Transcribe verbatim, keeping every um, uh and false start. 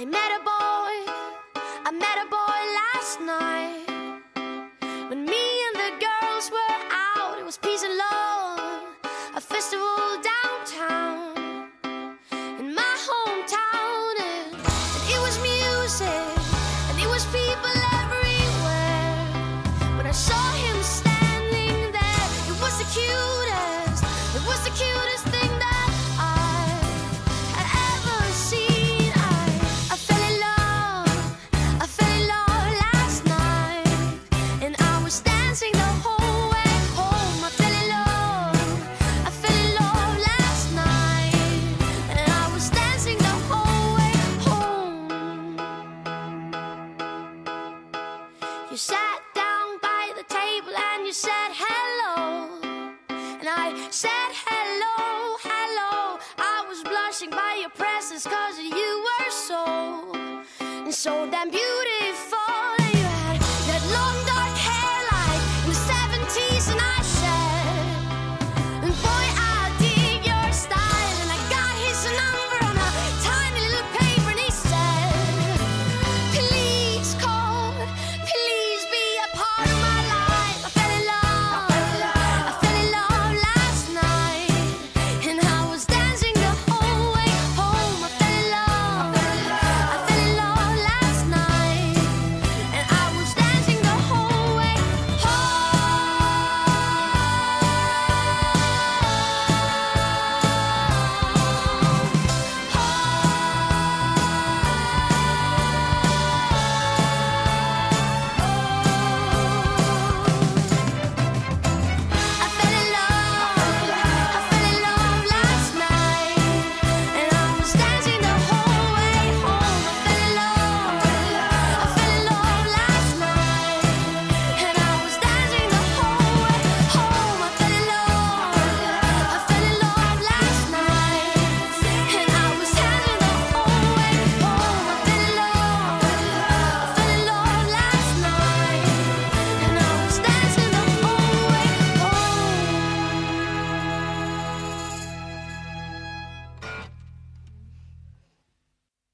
I met a boy, I met a boy last night. When me and the girls were out, it was peace and love, a festival downtown in my hometown. And, and it was music, and it was people everywhere. When I saw him standing there, it was the cutest, it was the cutest thing that I had ever seen. I, I fell in love, I fell in love last night, and I was dancing the whole way home. I fell in love, I fell in love last night, and I was dancing the whole way home. You sat down by the table and you said hello, and I said hello, hello. I was blushing by your presence, cause you were so, so damn beautiful.